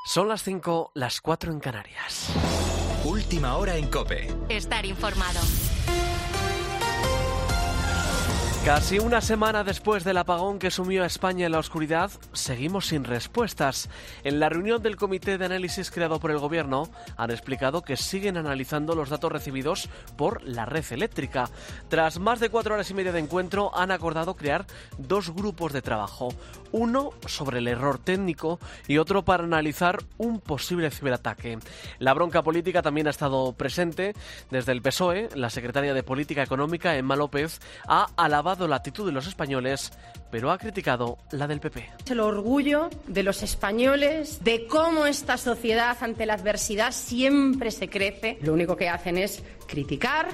Son las 5, las 4 en Canarias. Última hora en COPE. Estar informado. Casi una semana después del apagón que sumió a España en la oscuridad, seguimos sin respuestas. En la reunión del comité de análisis creado por el Gobierno, han explicado que siguen analizando los datos recibidos por la red eléctrica. Tras más de 4 horas y media de encuentro, han acordado crear 2 grupos de trabajo. Uno sobre el error técnico y otro para analizar un posible ciberataque. La bronca política también ha estado presente. Desde el PSOE, la secretaria de Política Económica, Emma López, ha alabado la actitud de los españoles, pero ha criticado la del PP. El orgullo de los españoles, de cómo esta sociedad ante la adversidad siempre se crece. Lo único que hacen es criticar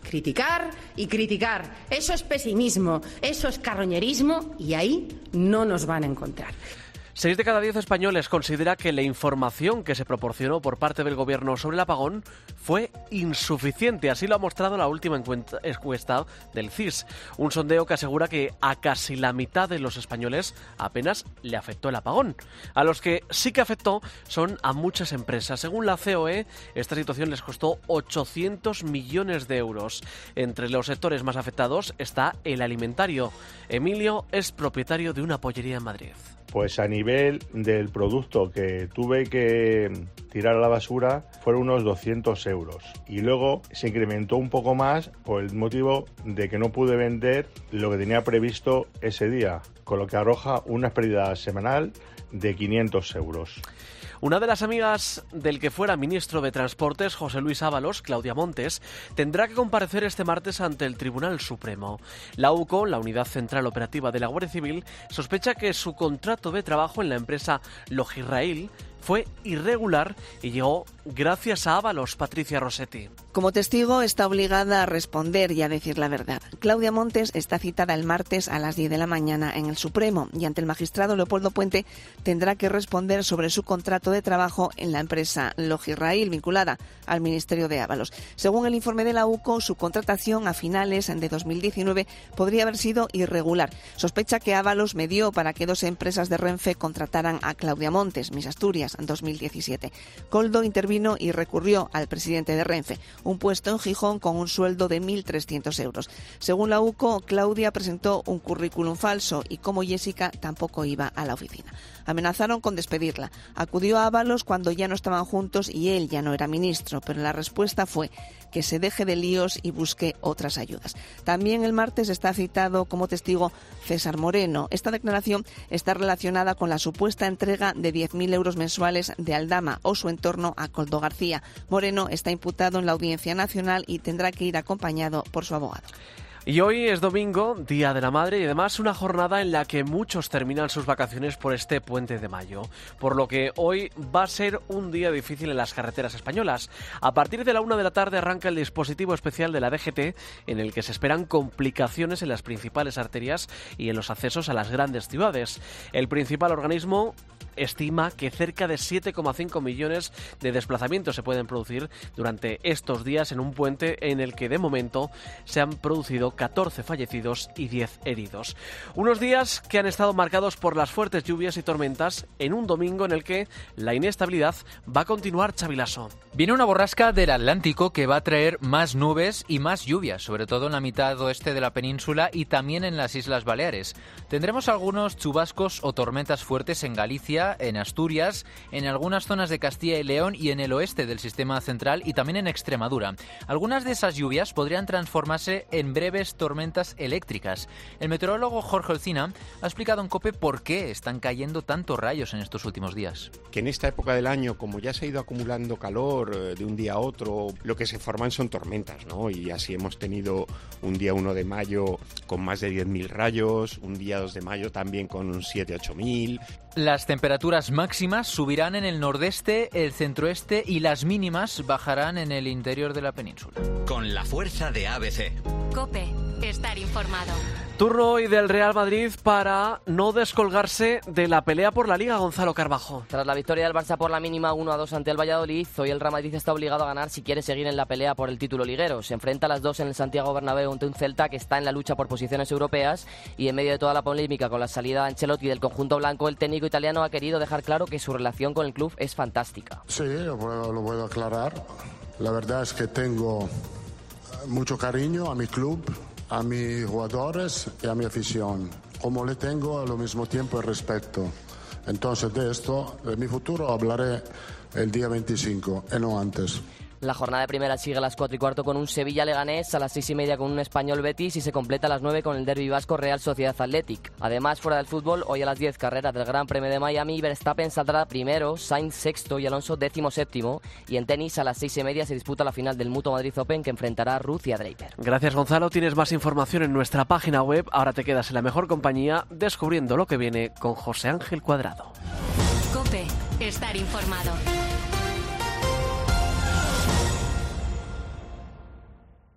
y criticar. Eso es pesimismo, eso es carroñerismo y ahí no nos van a encontrar. 6 de cada 10 españoles considera que la información que se proporcionó por parte del Gobierno sobre el apagón fue insuficiente. Así lo ha mostrado la última encuesta del CIS. Un sondeo que asegura que a casi la mitad de los españoles apenas le afectó el apagón. A los que sí que afectó son a muchas empresas. Según la COE, esta situación les costó 800 millones de euros. Entre los sectores más afectados está el alimentario. Emilio es propietario de una pollería en Madrid. Pues a nivel del producto que tuve que tirar a la basura fueron unos 200 euros. Y luego se incrementó un poco más por el motivo de que no pude vender lo que tenía previsto ese día, con lo que arroja una pérdida semanal de 500 euros. Una de las amigas del que fuera ministro de Transportes, José Luis Ábalos, Claudia Montes, tendrá que comparecer este martes ante el Tribunal Supremo. La UCO, la Unidad Central Operativa de la Guardia Civil, sospecha que su contrato de trabajo en la empresa Logirrail fue irregular y llegó gracias a Ábalos. Patricia Rossetti. Como testigo está obligada a responder y a decir la verdad. Claudia Montes está citada el martes a las 10 de la mañana en el Supremo y ante el magistrado Leopoldo Puente tendrá que responder sobre su contrato de trabajo en la empresa Logirrail vinculada al Ministerio de Ábalos. Según el informe de la UCO, su contratación a finales de 2019 podría haber sido irregular. Sospecha que Ábalos medió para que 2 empresas de Renfe contrataran a Claudia Montes, Miss Asturias, en 2017. Coldo intervino y recurrió al presidente de Renfe, un puesto en Gijón con un sueldo de 1.300 euros. Según la UCO, Claudia presentó un currículum falso y como Jessica tampoco iba a la oficina. Amenazaron con despedirla. Acudió a Ábalos cuando ya no estaban juntos y él ya no era ministro, pero la respuesta fue que se deje de líos y busque otras ayudas. También el martes está citado como testigo César Moreno. Esta declaración está relacionada con la supuesta entrega de 10.000 euros mensuales de Aldama o su entorno a Coldo García. Moreno está imputado en la Audiencia Nacional y tendrá que ir acompañado por su abogado. Y hoy es domingo, Día de la Madre, y además una jornada en la que muchos terminan sus vacaciones por este puente de mayo, por lo que hoy va a ser un día difícil en las carreteras españolas. A partir de la 1 de la tarde arranca el dispositivo especial de la DGT, en el que se esperan complicaciones en las principales arterias y en los accesos a las grandes ciudades. El principal organismo estima que cerca de 7,5 millones de desplazamientos se pueden producir durante estos días en un puente en el que de momento se han producido 14 fallecidos y 10 heridos. Unos días que han estado marcados por las fuertes lluvias y tormentas en un domingo en el que la inestabilidad va a continuar, Xavi Lasso. Viene una borrasca del Atlántico que va a traer más nubes y más lluvias, sobre todo en la mitad oeste de la península y también en las Islas Baleares. Tendremos algunos chubascos o tormentas fuertes en Galicia, en Asturias, en algunas zonas de Castilla y León y en el oeste del sistema central y también en Extremadura. Algunas de esas lluvias podrían transformarse en breves tormentas eléctricas. El meteorólogo Jorge Olcina ha explicado en COPE por qué están cayendo tantos rayos en estos últimos días. Que en esta época del año, como ya se ha ido acumulando calor de un día a otro, lo que se forman son tormentas, ¿no? Y así hemos tenido un día 1 de mayo con más de 10.000 rayos, un día 2 de mayo también con un 7-8.000. Las temperaturas máximas subirán en el nordeste, el centroeste y las mínimas bajarán en el interior de la península. Con la fuerza de ABC. COPE. Estar informado. Turno hoy del Real Madrid para no descolgarse de la pelea por la Liga, Gonzalo Carbajo. Tras la victoria del Barça por la mínima 1-2 ante el Valladolid, hoy el Real Madrid está obligado a ganar si quiere seguir en la pelea por el título liguero. Se enfrenta a las 2 en el Santiago Bernabéu ante un Celta que está en la lucha por posiciones europeas, y en medio de toda la polémica con la salida de Ancelotti del conjunto blanco, el técnico italiano ha querido dejar claro que su relación con el club es fantástica. Sí, lo puedo aclarar. La verdad es que tengo mucho cariño a mi club, a mis jugadores y a mi afición, como le tengo al mismo tiempo el respeto. Entonces de esto, de mi futuro, hablaré el día 25 y no antes. La jornada de primera sigue a las 4:15 con un Sevilla-Leganés, a las 6:30 con un Español-Betis y se completa a las 9 con el derbi vasco Real Sociedad Athletic. Además, fuera del fútbol, hoy a las 10 carreras del Gran Premio de Miami, Verstappen saldrá primero, Sainz sexto y Alonso 17º. Y en tenis, a las 6:30 se disputa la final del Mutua Madrid Open que enfrentará a Ruth y a Draper. Gracias, Gonzalo. Tienes más información en nuestra página web. Ahora te quedas en la mejor compañía descubriendo lo que viene con José Ángel Cuadrado. COPE. Estar informado.